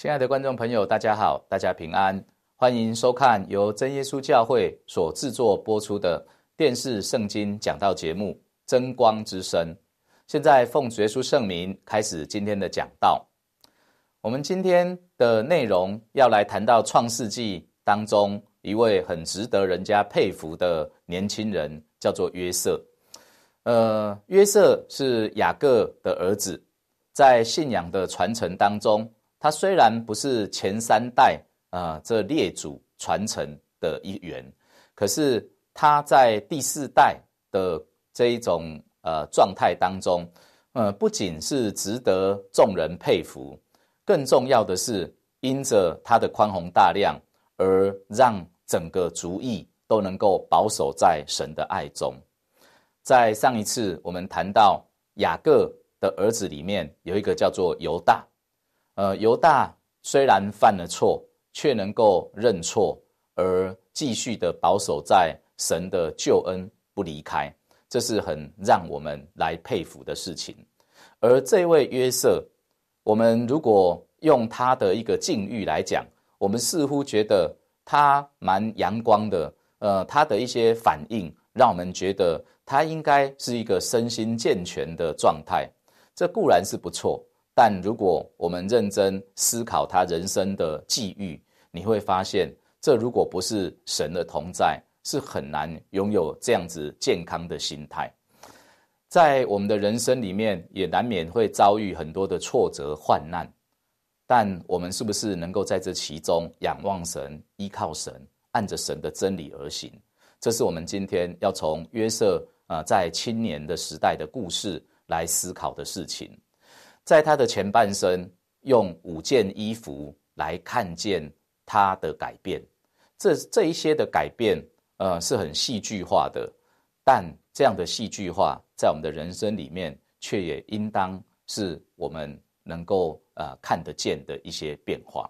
亲爱的观众朋友，大家好，大家平安，欢迎收看由真耶稣教会所制作播出的电视圣经讲道节目《真光之声》。现在奉主耶稣圣名开始今天的讲道。我们今天的内容要来谈到创世纪当中一位很值得人家佩服的年轻人，叫做约瑟。约瑟是雅各的儿子，在信仰的传承当中，他虽然不是前三代这列祖传承的一员，可是他在第四代的这一种状态当中，不仅是值得众人佩服，更重要的是因着他的宽宏大量，而让整个族裔都能够保守在神的爱中。在上一次我们谈到雅各的儿子里面有一个叫做犹大，犹大虽然犯了错，却能够认错，而继续的保守在神的救恩不离开，这是很让我们来佩服的事情。而这位约瑟，我们如果用他的一个境遇来讲，我们似乎觉得他蛮阳光的，他的一些反应让我们觉得他应该是一个身心健全的状态，这固然是不错，但如果我们认真思考他人生的际遇，你会发现这如果不是神的同在，是很难拥有这样子健康的心态。在我们的人生里面也难免会遭遇很多的挫折患难，但我们是不是能够在这其中仰望神，依靠神，按着神的真理而行，这是我们今天要从约瑟在青年的时代的故事来思考的事情。在他的前半生，用5件衣服来看见他的改变，这一些的改变是很戏剧化的，但这样的戏剧化在我们的人生里面却也应当是我们能够看得见的一些变化。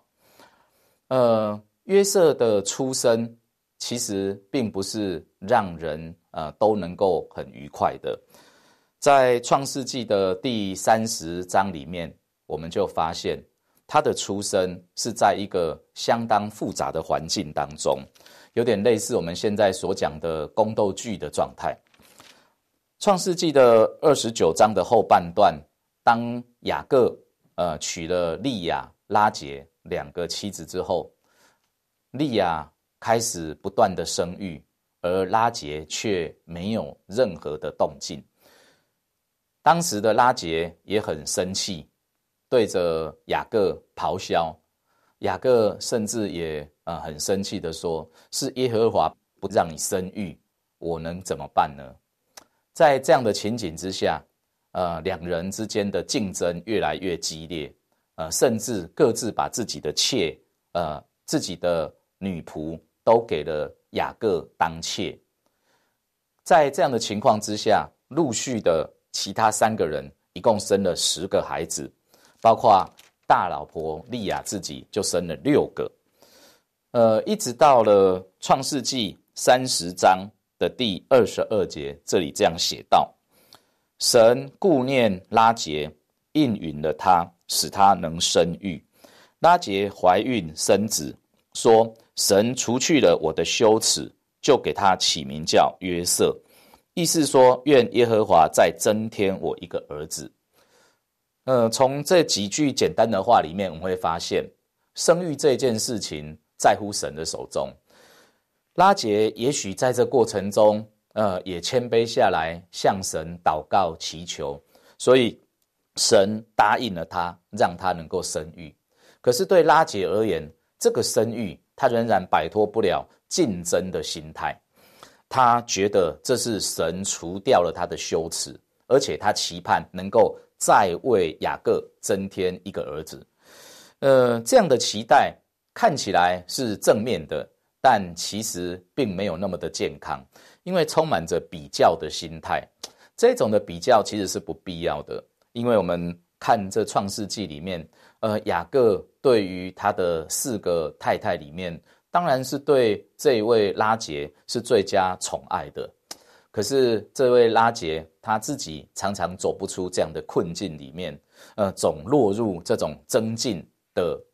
约瑟的出生其实并不是让人都能够很愉快的。在创世纪的第30章里面，我们就发现他的出生是在一个相当复杂的环境当中，有点类似我们现在所讲的宫斗剧的状态。创世纪的29章的后半段，当雅各娶了利亚、拉结2个妻子之后，利亚开始不断的生育，而拉结却没有任何的动静。当时的拉结也很生气，对着雅各咆哮。雅各甚至也很生气的说，是耶和华不让你生育，我能怎么办呢？在这样的情景之下，两人之间的竞争越来越激烈，甚至各自把自己的妾、自己的女仆都给了雅各当妾。在这样的情况之下，陆续的其他3个人一共生了10个孩子，包括大老婆利亚自己就生了6个。一直到了创世纪30章的第22节，这里这样写道：神顾念拉结，应允了他，使他能生育。拉结怀孕生子，说神除去了我的羞耻，就给他起名叫约瑟，意思说愿耶和华再增添我一个儿子。从这几句简单的话里面，我们会发现生育这件事情在乎神的手中。拉结也许在这过程中也谦卑下来，向神祷告祈求，所以神答应了他，让他能够生育。可是对拉结而言，这个生育他仍然摆脱不了竞争的心态，他觉得这是神除掉了他的羞耻，而且他期盼能够再为雅各增添一个儿子。这样的期待看起来是正面的，但其实并没有那么的健康，因为充满着比较的心态。这种的比较其实是不必要的，因为我们看这创世纪里面，雅各对于他的4个太太里面，当然是对这一位拉结是最佳宠爱的。可是这位拉结他自己常常走不出这样的困境里面，总落入这种增进的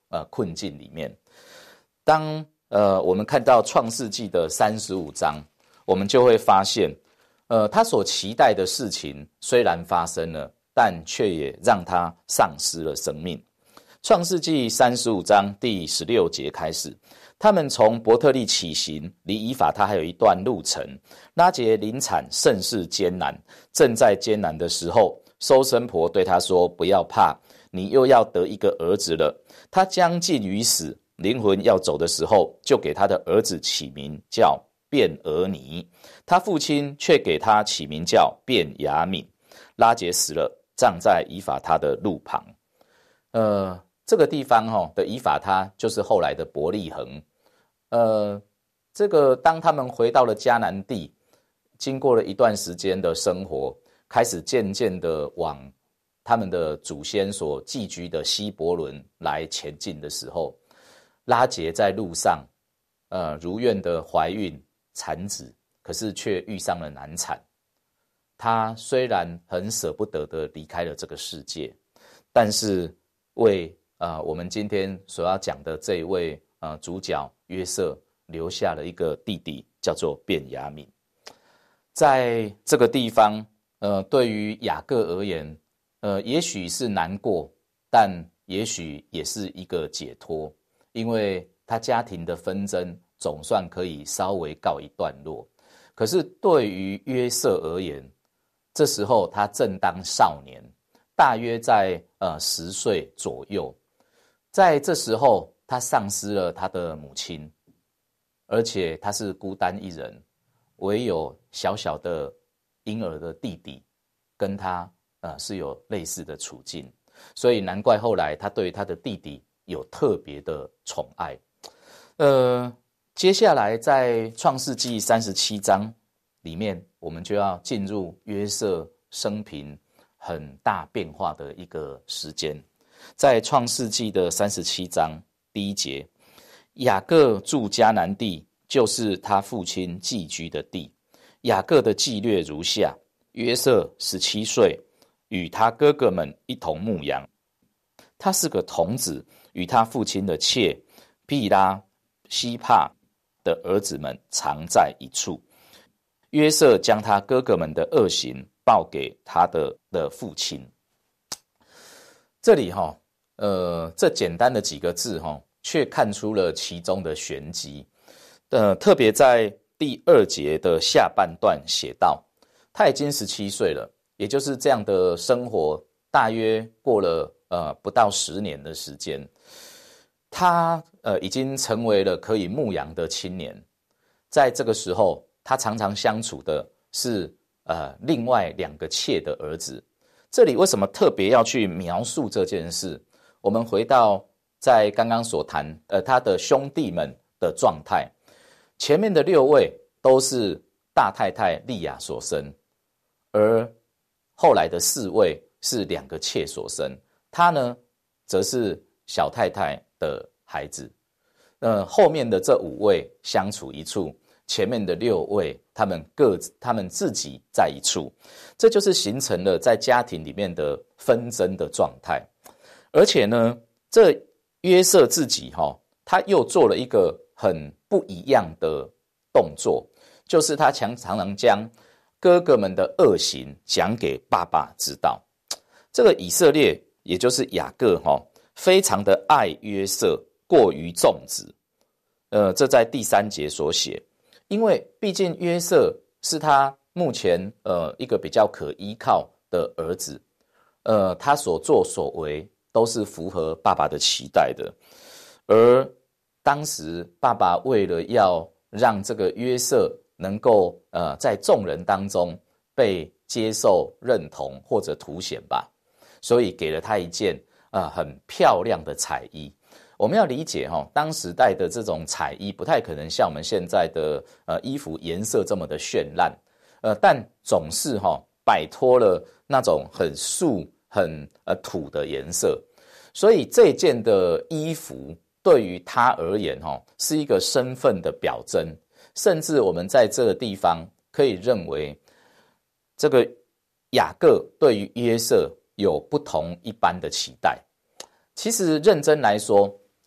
困境里面。当我们看到创世纪的35章，我们就会发现他所期待的事情虽然发生了，但却也让他丧失了生命。创世纪35章第16节开始，他们从伯特利起行，离以法他还有一段路程。拉结临产甚是艰难，正在艰难的时候，收生婆对他说：“不要怕，你又要得一个儿子了。”他将近于死，灵魂要走的时候，就给他的儿子起名叫便俄尼，他父亲却给他起名叫便雅悯。拉结死了，葬在以法他的路旁。这个地方的以法他就是后来的伯利恒。这个当他们回到了迦南地，经过了一段时间的生活，开始渐渐的往他们的祖先所寄居的希伯伦来前进的时候，拉结在路上如愿的怀孕产子，可是却遇上了难产。他虽然很舍不得的离开了这个世界，但是为我们今天所要讲的这一位主角约瑟留下了一个弟弟，叫做便雅悯。在这个地方对于雅各而言也许是难过，但也许也是一个解脱，因为他家庭的纷争总算可以稍微告一段落。可是对于约瑟而言，这时候他正当少年，大约在10岁左右。在这时候他丧失了他的母亲，而且他是孤单一人，唯有小小的婴儿的弟弟跟他是有类似的处境，所以难怪后来他对他的弟弟有特别的宠爱。接下来在创世纪37章里面，我们就要进入约瑟生平很大变化的一个时间。在创世纪的37章第1节，雅各住迦南地，就是他父亲寄居的地。雅各的记略如下：约瑟17岁，与他哥哥们一同牧羊。他是个童子，与他父亲的妾毗拉、西帕的儿子们常在一处。约瑟将他哥哥们的恶行报给他的父亲。这里这简单的几个字却看出了其中的玄机。特别在第2节的下半段写道，他已经17岁了，也就是这样的生活大约过了不到10年的时间。他已经成为了可以牧羊的青年。在这个时候，他常常相处的是另外2个妾的儿子。这里为什么特别要去描述这件事？我们回到在刚刚所谈他的兄弟们的状态，前面的6位都是大太太利亚所生，而后来的4位是2个妾所生，他呢则是小太太的孩子。后面的这5位相处一处，前面的6位他们自己在一处，这就是形成了在家庭里面的纷争的状态。而且呢，这约瑟自己他又做了一个很不一样的动作，就是他常常将哥哥们的恶行讲给爸爸知道。这个以色列也就是雅各非常的爱约瑟，过于重子。这在第3节所写，因为毕竟约瑟是他目前一个比较可依靠的儿子，他所作所为都是符合爸爸的期待的。而当时爸爸为了要让这个约瑟能够在众人当中被接受认同或者凸显吧，所以给了他一件很漂亮的彩衣。我们要理解当时代的这种彩衣不太可能像我们现在的衣服颜色这么的绚烂，但总是摆脱了那种很素很土的颜色。所以这件的衣服对于他而言是一个身份的表征，甚至我们在这个地方可以认为，这个雅各对于约瑟有不同一般的期待。其实认真来说，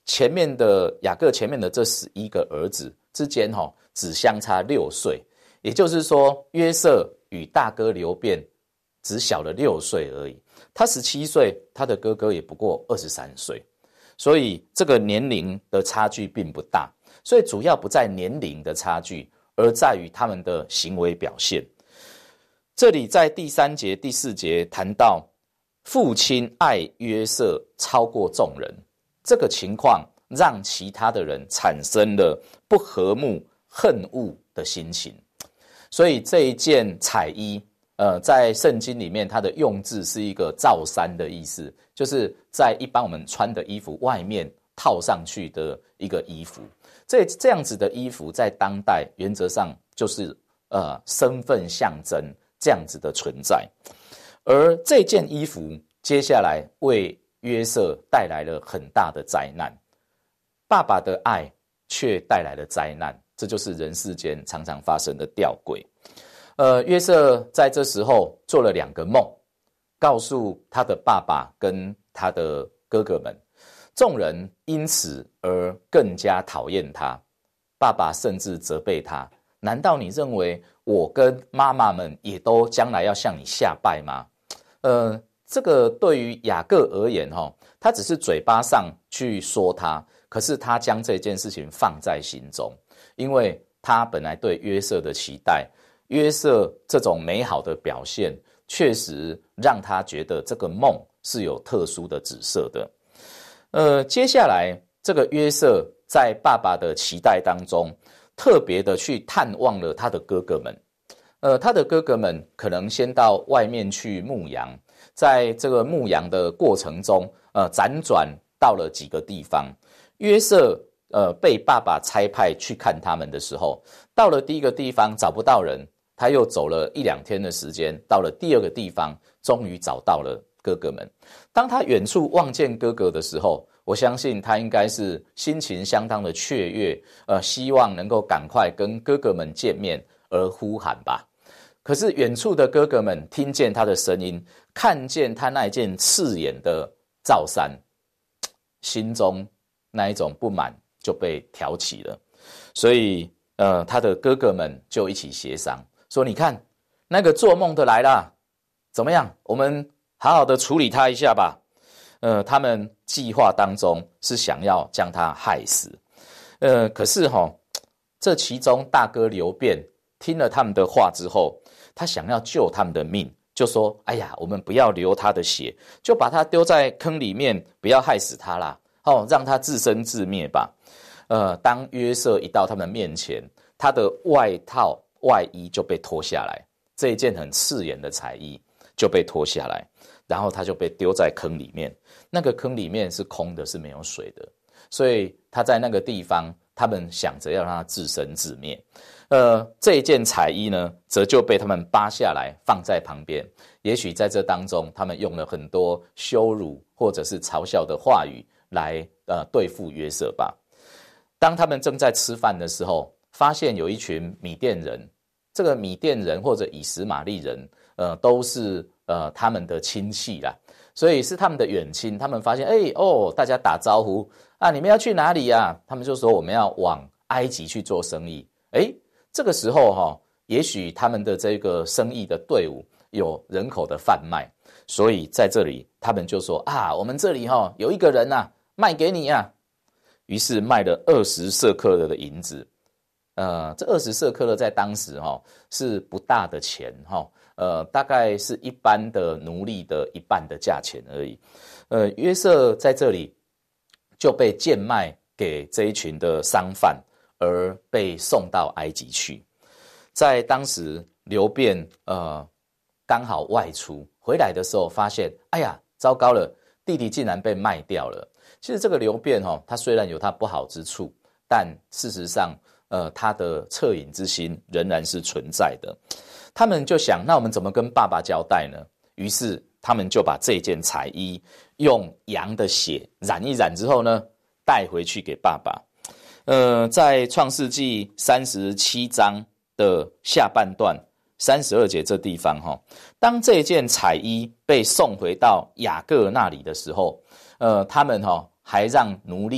前面的雅各前面的这11个儿子之间只相差6岁，也就是说约瑟与大哥流便只小了6岁而已。他17岁，他的哥哥也不过23岁，所以这个年龄的差距并不大。所以主要不在年龄的差距，而在于他们的行为表现。这里在第3节、第4节谈到父亲爱约瑟超过众人，这个情况让其他的人产生了不和睦、恨恶的心情。所以这一件彩衣在圣经里面它的用字是一个罩衫的意思，就是在一般我们穿的衣服外面套上去的一个衣服。这样子的衣服在当代原则上就是身份象征这样子的存在。而这件衣服接下来为约瑟带来了很大的灾难，爸爸的爱却带来了灾难，这就是人世间常常发生的吊诡。约瑟在这时候做了2个梦，告诉他的爸爸跟他的哥哥们，众人因此而更加讨厌他，爸爸甚至责备他，难道你认为我跟妈妈们也都将来要向你下拜吗？这个对于雅各而言他只是嘴巴上去说他，可是他将这件事情放在心中，因为他本来对约瑟的期待，约瑟这种美好的表现确实让他觉得这个梦是有特殊的紫色的。接下来这个约瑟在爸爸的期待当中特别的去探望了他的哥哥们。他的哥哥们可能先到外面去牧羊，在这个牧羊的过程中辗转到了几个地方。约瑟被爸爸差派去看他们的时候，到了第一个地方找不到人，他又走了1-2天的时间，到了第2个地方终于找到了哥哥们。当他远处望见哥哥的时候，我相信他应该是心情相当的雀跃，希望能够赶快跟哥哥们见面而呼喊吧。可是远处的哥哥们听见他的声音，看见他那一件刺眼的罩衫，心中那一种不满就被挑起了。所以他的哥哥们就一起协商，说你看那个做梦的来了，怎么样，我们好好的处理他一下吧。他们计划当中是想要将他害死。可是这其中大哥流便听了他们的话之后，他想要救他们的命，就说哎呀，我们不要流他的血，就把他丢在坑里面，不要害死他啦，让他自生自灭吧。当约瑟一到他们面前，他的外套外衣就被脱下来，这一件很刺眼的彩衣就被脱下来，然后他就被丢在坑里面。那个坑里面是空的，是没有水的，所以他在那个地方，他们想着要让他自生自灭。这一件彩衣呢，则就被他们扒下来放在旁边。也许在这当中，他们用了很多羞辱或者是嘲笑的话语来对付约瑟吧。当他们正在吃饭的时候，发现有一群米甸人，这个米甸人或者以实玛利人，都是他们的亲戚啦，所以是他们的远亲。他们发现大家打招呼啊，你们要去哪里啊？他们就说我们要往埃及去做生意。这个时候也许他们的这个生意的队伍有人口的贩卖，所以在这里他们就说啊，我们这里有一个人卖给你啊。于是卖了20舍客勒的银子。这20舍客勒在当时是不大的钱大概是一般的奴隶的1半的价钱而已。约瑟在这里就被贱卖给这一群的商贩，而被送到埃及去。在当时流便刚好外出回来的时候，发现哎呀糟糕了，弟弟竟然被卖掉了。其实这个流便他虽然有他不好之处，但事实上他的恻隐之心仍然是存在的。他们就想，那我们怎么跟爸爸交代呢？于是他们就把这件彩衣用羊的血染一染之后呢，带回去给爸爸。在创世纪37章的下半段32节这地方当这件彩衣被送回到雅各那里的时候，他们还让奴隶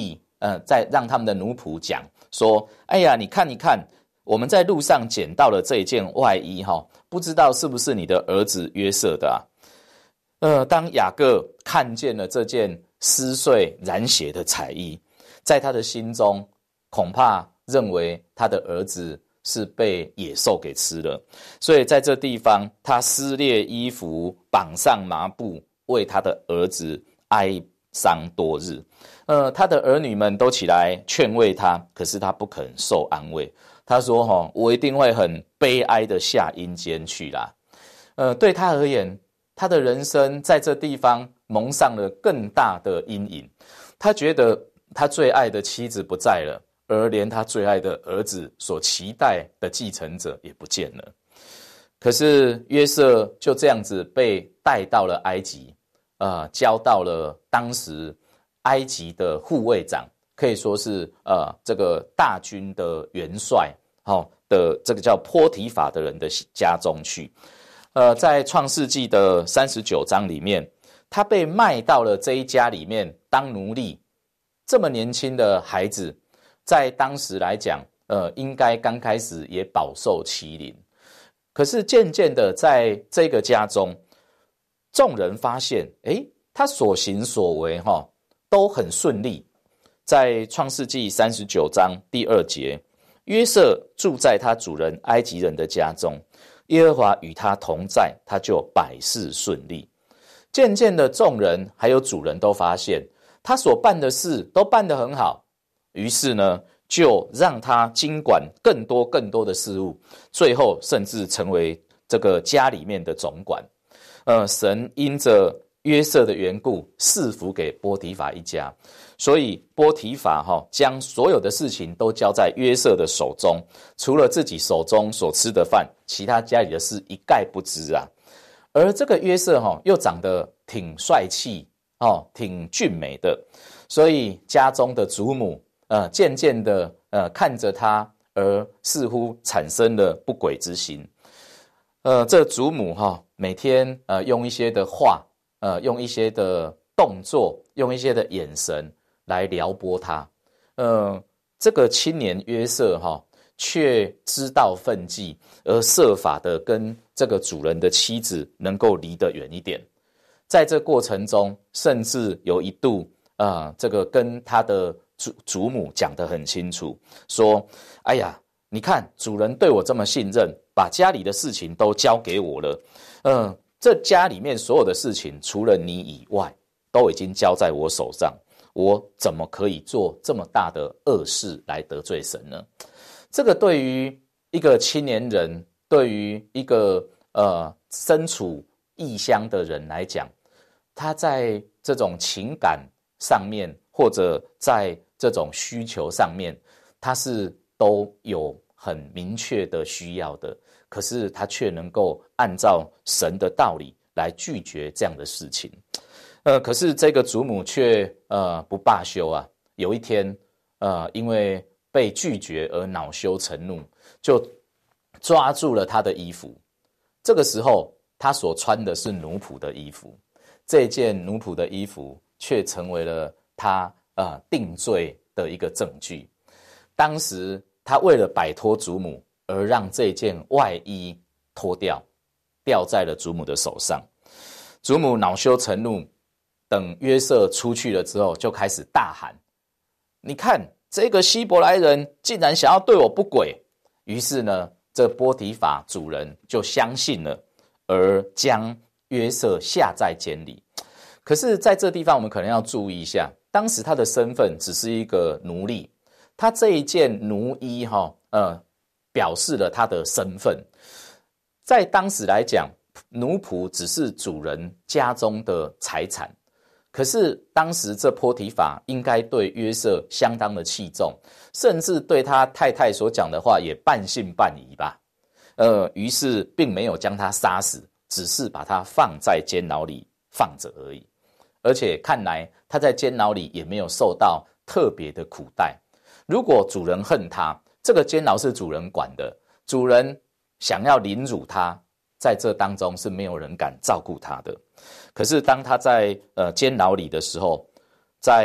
在让他们的奴仆讲说，哎呀，你看，我们在路上捡到了这一件外衣不知道是不是你的儿子约瑟的啊？当雅各看见了这件撕碎染血的彩衣，在他的心中恐怕认为他的儿子是被野兽给吃了，所以在这地方他撕裂衣服，绑上麻布，为他的儿子哀伤多日。他的儿女们都起来劝慰他，可是他不肯受安慰。他说我一定会很悲哀的下阴间去啦。对他而言，他的人生在这地方蒙上了更大的阴影。他觉得他最爱的妻子不在了，而连他最爱的儿子所期待的继承者也不见了。可是约瑟就这样子被带到了埃及，交到了当时埃及的护卫长，可以说是这个大军的元帅的这个叫波提法的人的家中去。在创世纪的39章里面，他被卖到了这一家里面当奴隶。这么年轻的孩子，在当时来讲，应该刚开始也饱受欺凌。可是渐渐的，在这个家中，众人发现，他所行所为都很顺利。在创世纪39章第2节，约瑟住在他主人埃及人的家中，耶和华与他同在，他就百事顺利。渐渐的，众人还有主人都发现他所办的事都办得很好，于是呢，就让他经管更多的事务，最后甚至成为这个家里面的总管。神因着约瑟的缘故赐福给波提法一家，所以波提法将所有的事情都交在约瑟的手中，除了自己手中所吃的饭，其他家里的事一概不知啊。而这个约瑟又长得挺帅气挺俊美的，所以家中的祖母渐渐的看着他，而似乎产生了不轨之心。这祖母每天用一些的话，用一些的动作，用一些的眼神来撩拨他。这个青年约瑟却知道分际，而设法的跟这个主人的妻子能够离得远一点。在这过程中，甚至有一度这个跟他的祖母讲得很清楚，说哎呀，你看主人对我这么信任，把家里的事情都交给我了，这家里面所有的事情除了你以外都已经交在我手上，我怎么可以做这么大的恶事来得罪神呢？这个对于一个青年人，对于一个身处异乡的人来讲，他在这种情感上面，或者在这种需求上面，他是都有很明确的需要的，可是他却能够按照神的道理来拒绝这样的事情。可是这个祖母却不罢休啊，有一天因为被拒绝而恼羞成怒，就抓住了他的衣服。这个时候他所穿的是奴仆的衣服，这件奴仆的衣服却成为了他定罪的一个证据。当时他为了摆脱祖母，而让这件外衣脱掉，掉在了祖母的手上。祖母恼羞成怒，等约瑟出去了之后，就开始大喊：你看这个希伯来人竟然想要对我不轨！于是呢，这波提法主人就相信了，而将约瑟下在监里。可是在这地方我们可能要注意一下，当时他的身份只是一个奴隶，他这一件奴衣表示了他的身份。在当时来讲，奴仆只是主人家中的财产，可是当时这波提法应该对约瑟相当的器重，甚至对他太太所讲的话也半信半疑吧。于是并没有将他杀死，只是把他放在监牢里放着而已。而且看来他在监牢里也没有受到特别的苦待。如果主人恨他，这个监牢是主人管的，主人想要凌辱他，在这当中是没有人敢照顾他的。可是当他在监牢里的时候，在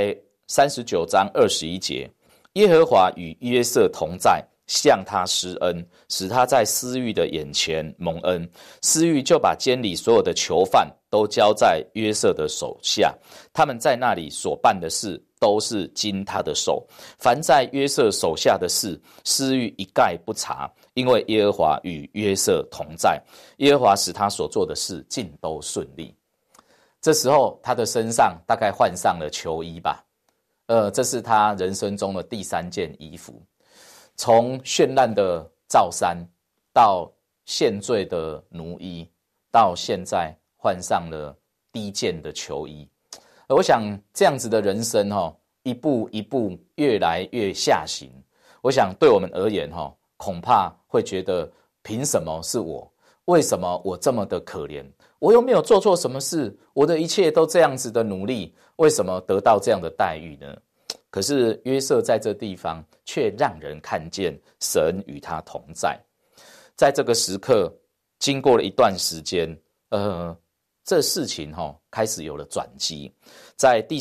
39章21节，耶和华与约瑟同在，向他施恩，使他在司狱的眼前蒙恩。司狱就把监里所有的囚犯都交在约瑟的手下，他们在那里所办的事都是经他的手。凡在约瑟手下的事，司狱一概不查，因为耶和华与约瑟同在，耶和华使他所做的事尽都顺利。这时候他的身上大概换上了囚衣吧，这是他人生中的第3件衣服。从绚烂的罩衫到献罪的奴衣，到现在换上了低贱的囚衣。我想这样子的人生一步一步越来越下行，我想对我们而言恐怕会觉得凭什么是我？为什么我这么的可怜？我又没有做错什么事，我的一切都这样子的努力，为什么得到这样的待遇呢？可是约瑟在这地方却让人看见神与他同在。在这个时刻经过了一段时间，这事情开始有了转机。在第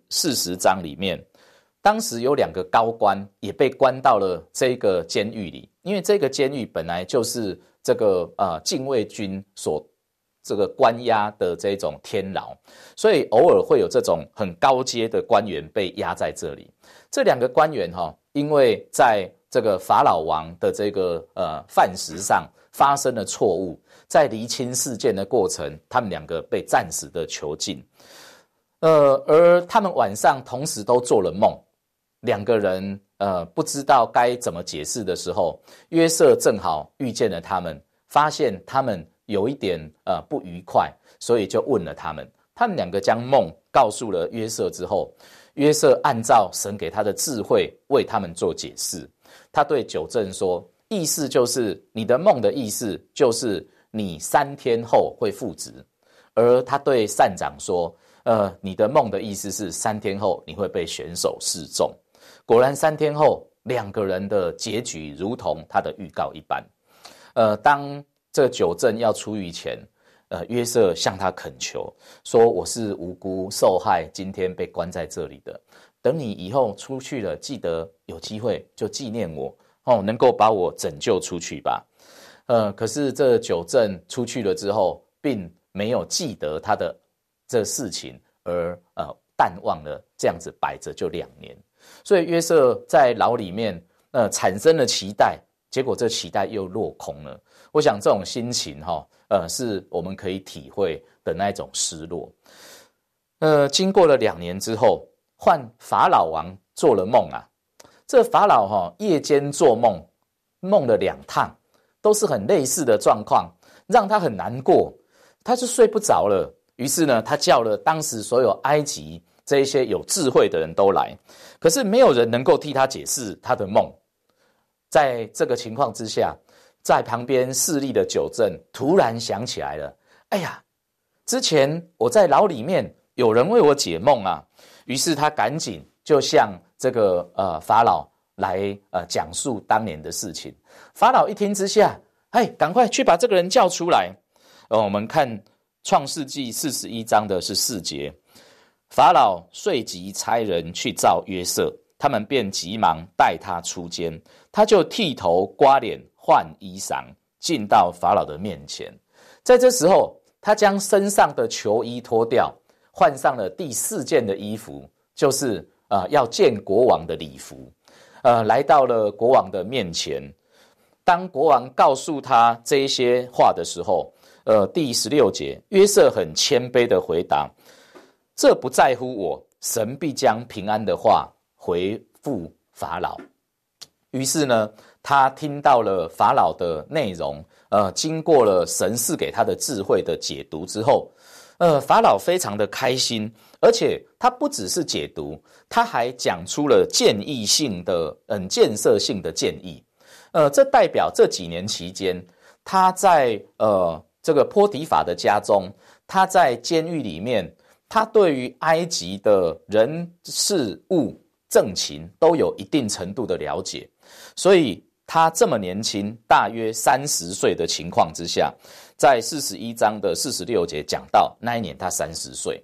40章里面，当时有2个高官也被关到了这个监狱里，因为这个监狱本来就是这个禁卫军所这个关押的这种天牢，所以偶尔会有这种很高阶的官员被押在这里。这2个官员因为在这个法老王的这个饭食上发生了错误，在厘清事件的过程，他们2个被暂时的囚禁。而他们晚上同时都做了梦，2个人不知道该怎么解释的时候，约瑟正好遇见了他们，发现他们有一点不愉快，所以就问了他们。他们2个将梦告诉了约瑟之后，约瑟按照神给他的智慧为他们做解释。他对九正说，意思就是你的梦的意思就是你3天后会复职。而他对善长说，你的梦的意思是3天后你会被选手示众。果然3天后2个人的结局如同他的预告一般。当这九正要出狱前，约瑟向他恳求说，我是无辜受害，今天被关在这里的，等你以后出去了，记得有机会就纪念我能够把我拯救出去吧。可是这九正出去了之后，并没有记得他的这事情，而淡忘了，这样子摆着就2年。所以约瑟在牢里面产生了期待，结果这期待又落空了。我想这种心情是我们可以体会的那种失落。经过了2年之后，换法老王做了梦啊。这法老夜间做梦，梦了2趟，都是很类似的状况，让他很难过，他就睡不着了。于是呢，他叫了当时所有埃及这一些有智慧的人都来，可是没有人能够替他解释他的梦。在这个情况之下，在旁边侍立的九正突然想起来了，哎呀，之前我在牢里面有人为我解梦啊。于是他赶紧就向这个法老来讲述当年的事情。法老一听之下，赶快去把这个人叫出来。我们看创世纪41章的14节，法老遂即差人去召约瑟，他们便急忙带他出监，他就剃头刮脸换衣裳，进到法老的面前。在这时候，他将身上的囚衣脱掉，换上了第4件的衣服，就是要见国王的礼服。来到了国王的面前。当国王告诉他这一些话的时候，第16节，约瑟很谦卑的回答，这不在乎我，神必将平安的话回复法老。于是呢，他听到了法老的内容，经过了神赐给他的智慧的解读之后，法老非常的开心，而且他不只是解读，他还讲出了建设性的建议。这代表这几年期间，他在这个波提法的家中，他在监狱里面，他对于埃及的人事物政情都有一定程度的了解，所以他这么年轻，大约30岁的情况之下，在41章的46节讲到那一年他30岁。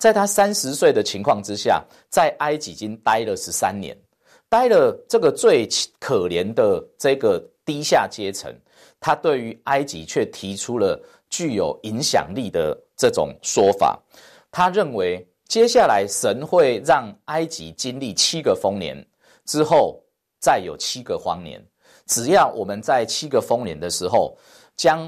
在他30岁的情况之下，在埃及已经待了13年，待了这个最可怜的这个低下阶层，他对于埃及却提出了具有影响力的这种说法。他认为接下来神会让埃及经历7个丰年，之后再有7个荒年，只要我们在7个丰年的时候将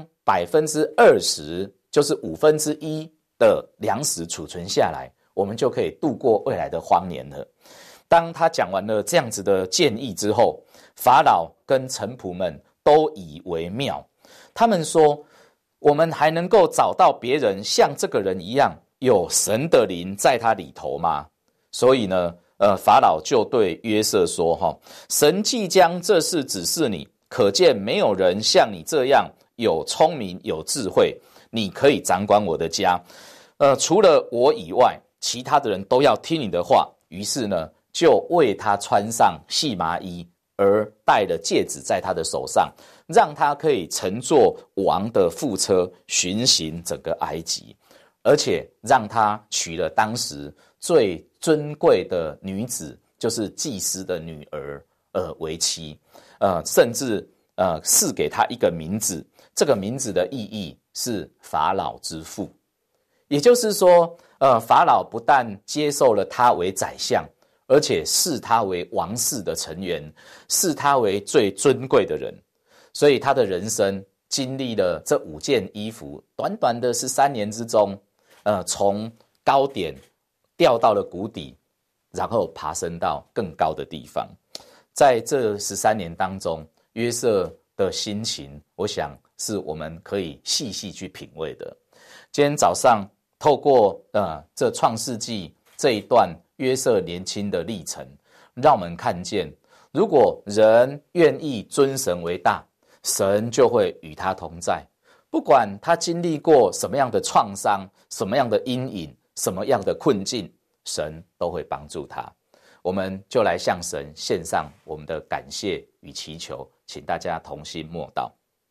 20%，就是1/5的粮食储存下来，我们就可以度过未来的荒年了。当他讲完了这样子的建议之后，法老跟臣仆们都以为妙。他们说，我们还能够找到别人像这个人一样有神的灵在他里头吗？所以呢，法老就对约瑟说，神既将这事指示你，可见没有人像你这样有聪明有智慧，你可以掌管我的家。除了我以外，其他的人都要听你的话。于是呢，就为他穿上细麻衣，而戴了戒指在他的手上，让他可以乘坐王的副车，巡行整个埃及，而且让他娶了当时最尊贵的女子，就是祭司的女儿为妻，甚至赐给他一个名字，这个名字的意义是法老之父。也就是说，法老不但接受了他为宰相，而且视他为王室的成员，视他为最尊贵的人。所以他的人生经历了这5件衣服，短短的13年之中，从高点掉到了谷底，然后爬升到更高的地方。在这13年当中，约瑟的心情，我想是我们可以细细去品味的。今天早上透过这创世纪这一段约瑟年轻的历程，让我们看见，如果人愿意尊神为大，神就会与他同在。不管他经历过什么样的创伤，什么样的阴影，什么样的困境，神都会帮助他。我们就来向神献上我们的感谢与祈求，请大家同心默祷。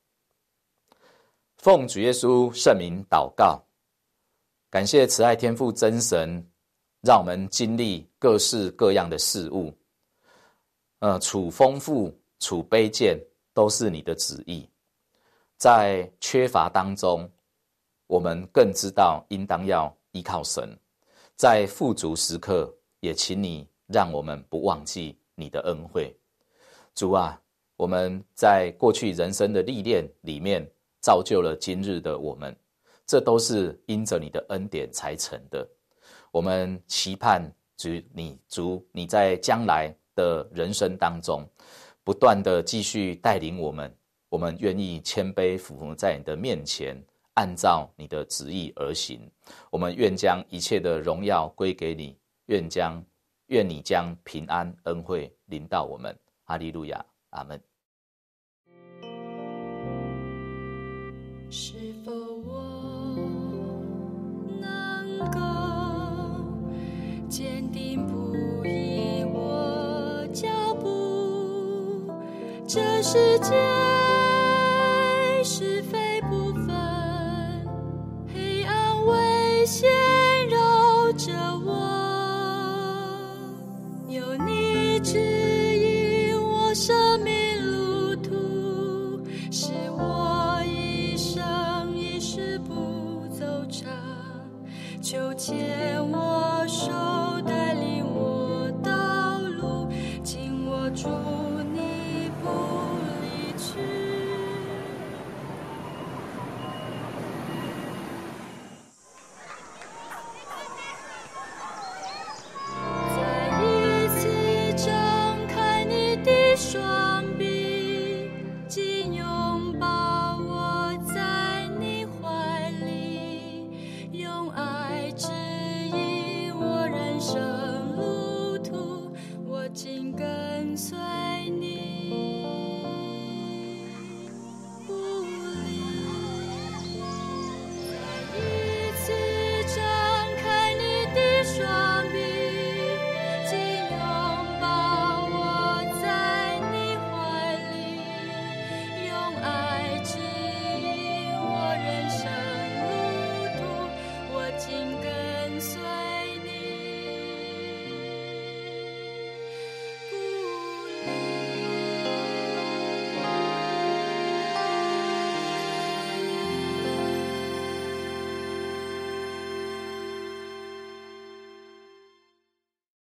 奉主耶稣圣名祷告，感谢慈爱天父真神，让我们经历各式各样的事物，处丰富处卑贱都是你的旨意。在缺乏当中，我们更知道应当要依靠神，在富足时刻，也请你让我们不忘记你的恩惠。主啊，我们在过去人生的历练里面造就了今日的我们，这都是因着你的恩典才成的。我们期盼主你在将来的人生当中不断的继续带领我们，我们愿意谦卑俯伏在你的面前，按照你的旨意而行。我们愿将一切的荣耀归给你，愿你将平安恩惠临到我们。哈利路亚，阿们。 是否我能够坚定不移我脚步？这世界是非不分，黑暗危险绕着我，有你指引我生命路途，是